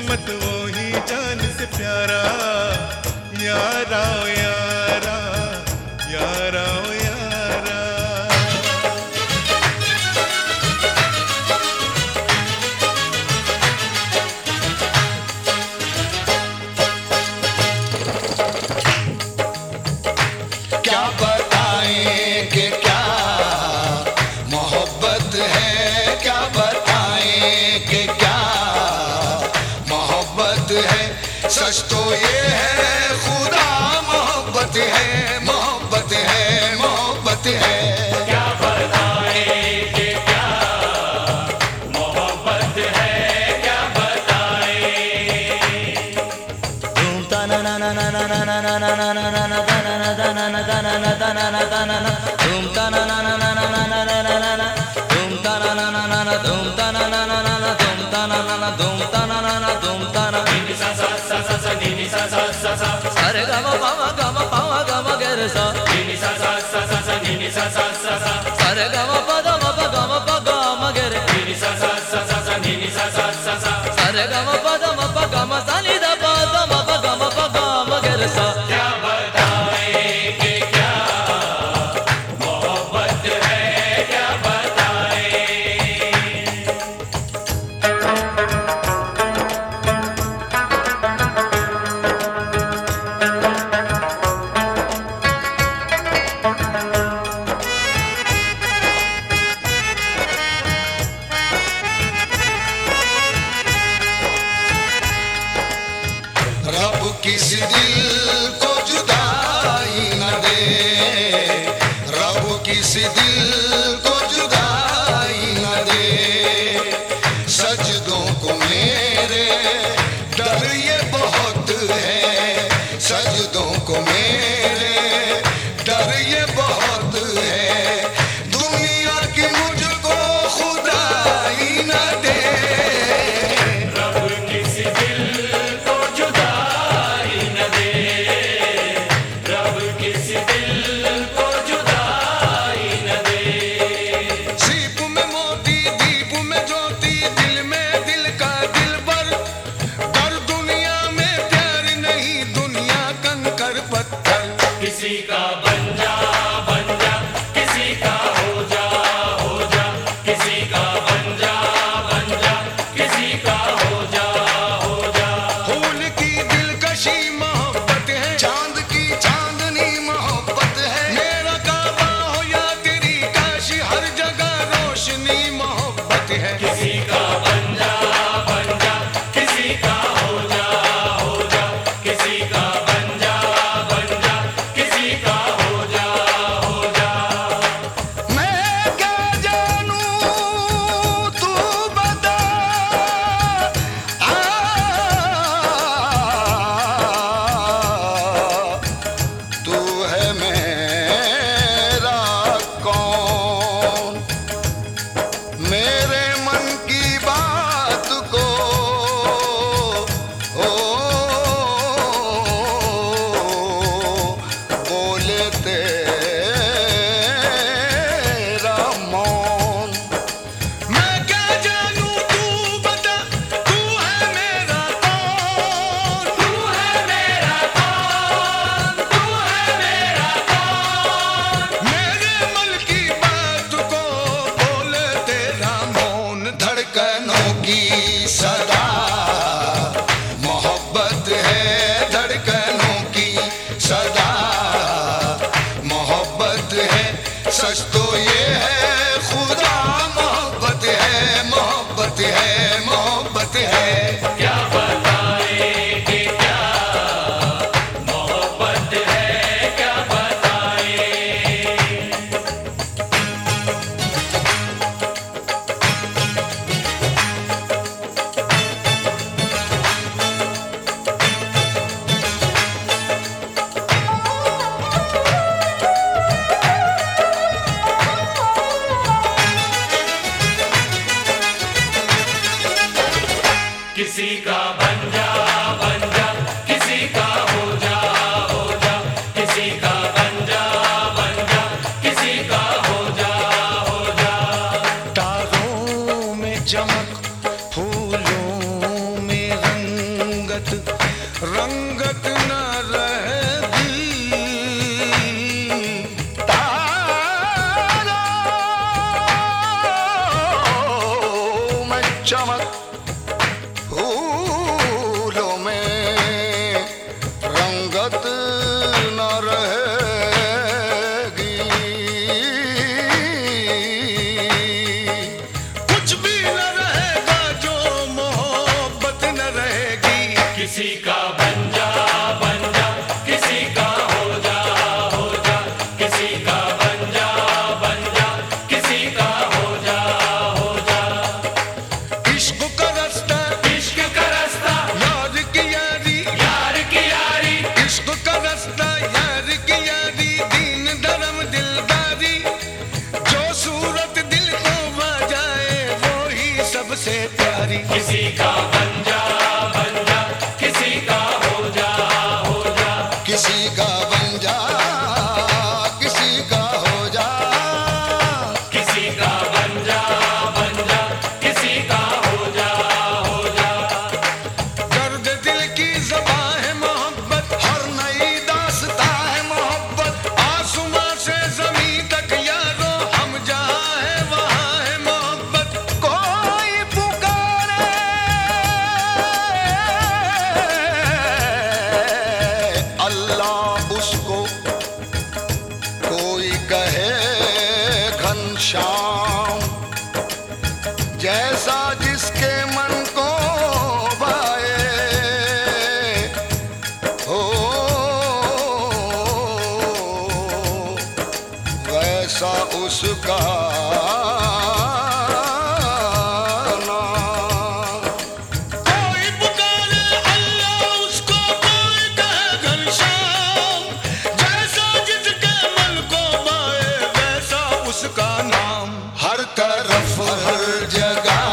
किस्मत वो ही जान से प्यारा, यारा ओ यारा, यारा ओ यारा। क्या बताएं कि क्या मोहब्बत है, क्या बताएं कि क्या मोहब्बत है। सच तो ये है खुदा मोहब्बत है, मोहब्बत है, मोहब्बत है। क्या बताएं कि क्या मोहब्बत है, क्या बताएं। धूम तना ना ना ना ना ना ना ना ना ना ना ना तना ना तना ना तना ना तना ना तना ना धूम तना ना ना ना ना ना ना ना ना ना ना धूम तना ना ना ना ना धूम तना ना ना ना ना धूम तना ना ना धूम तना ना ना धूम तना नि सा सा सा सा सा नि सा सा सा सा अरे गम गम गर सा नि सा सा सा सा सा नि सा सा सा सा अरे गम पद गर नि सा सा सा सा सा नि सा सा सा सा अरे गम पद सा नि द पद गर सा। क्या बताएं कि क्या मोहब्बत है, क्या बताएं। रब किसी दिल को जुदाई न दे, रब किसी दिल को जुदाई न दे। सजदों को मेरे डर ये बहुत है, सजदों को मेरे डर ये बहुत है। दुनिया की मुझको खुदाई न दे। रब किसी दिल को जुदाई न दे, रब किसी दिल को जुदाई न दे। सीप में मोती दीप में ज्योति, दिल में दिल का दिलबर। डर दुनिया में प्यार नहीं, दुनिया कंकर पत्थर। किसी का बन जा किसी का हो जा, किसी का बन जा किसी का हो जा। फूल की दिलकशी मोहब्बत है, चांद की चांदनी मोहब्बत है। मेरा काबा हो या तेरी काशी, हर जगह रोशनी मोहब्बत है। किसी का बन जा किसी का हो जा, किसी का बन जा किसी का हो जा। मैं क्या जानूं तू बता, तू है मेरा कौन। मेरे मन की बात को बोले तेरा मौन। मैं क्या जानूं तू बता, तू है मेरा कौन। तू है मेरा कौन, तू है मेरा कौन। मेरे मन की बात को बोले तेरा मौन। धड़कनों की सदा मोहब्बत है, धड़कनों की सदा मोहब्बत है। सच तो ये है खुदा मोहब्बत है, मोहब्बत है, मोहब्बत है। क्या बताएं कि क्या मोहब्बत है, क्या बताएं। किसी का बन जा किसी का हो जा, किसी का बन जा किसी का हो जा। तारों में चमक, फूलों में रंग, नाम, जैसा जिसके मन को भाए हो वैसा उसका नाम। कोई पुकारे अल्लाह उसको कोई कहे घनश्याम, जैसा जिसके मन को भाए वैसा उसका नाम। हर तरफ हर जगह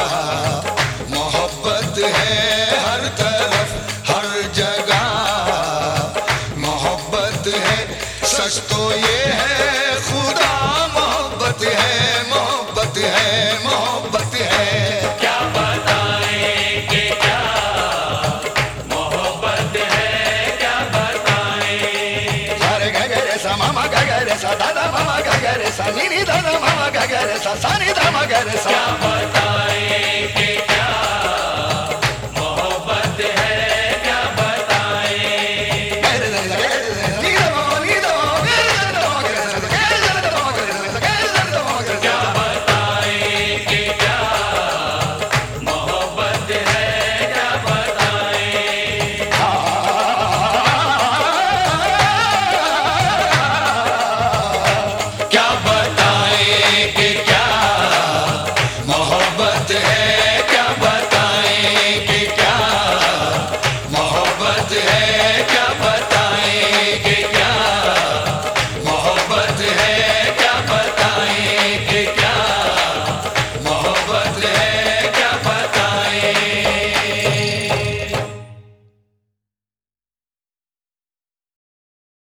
मोहब्बत है, हर तरफ हर जगह मोहब्बत है। सच तो ये है खुदा मोहब्बत है, मोहब्बत है, मोहब्बत है। क्या बताएं कि क्या मोहब्बत है, क्या बताएं। सारे ग ग रे सा मामा ग ग रे सा दादा मामा ग ग रे सा नी नी दादा मामा ग ग रे सा सा नी दा मा ग रे सा। क्या